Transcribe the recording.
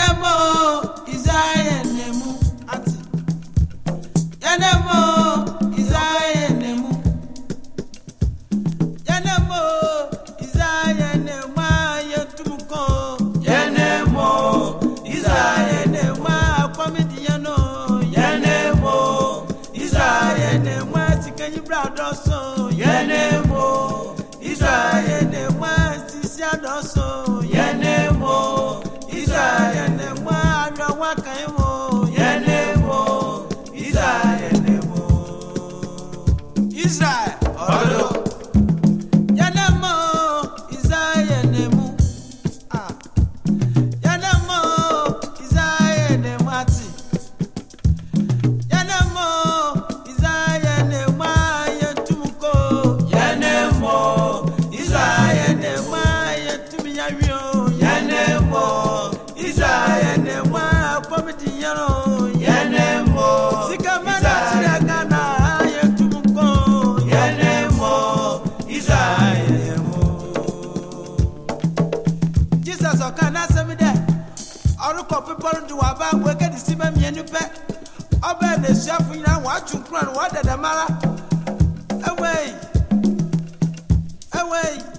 Yanemo Isaiah nemu ati. Yanemo Isaiah nemu. Yanemo Isaiah nemu yetumuko. Yanemo Isaiah nemu kwamidiano. Yanemo Isaiah nemu sikanyi bradoso. Yanemo Isaiah nemu sisiadoso. Yanemo Isaiah nemu adawakaimo. Yanemo Isaiah nemu Israel odo. Yanemo Isaiah nemu Yanemo Isaiah nemu ati. Yanemo Isaiah nemu yetumuko. Yanemo Isaiah nemu yetumiyawio. Yanemo Isaiah nemu kwamidiyano. Yanemo sikamana tiragana yetumuko. Yanemo Isaiah nemu Jesus okana semide oruko people do aba we get the same mienu pe oba na shafu ina wa chunkran wa dada mara away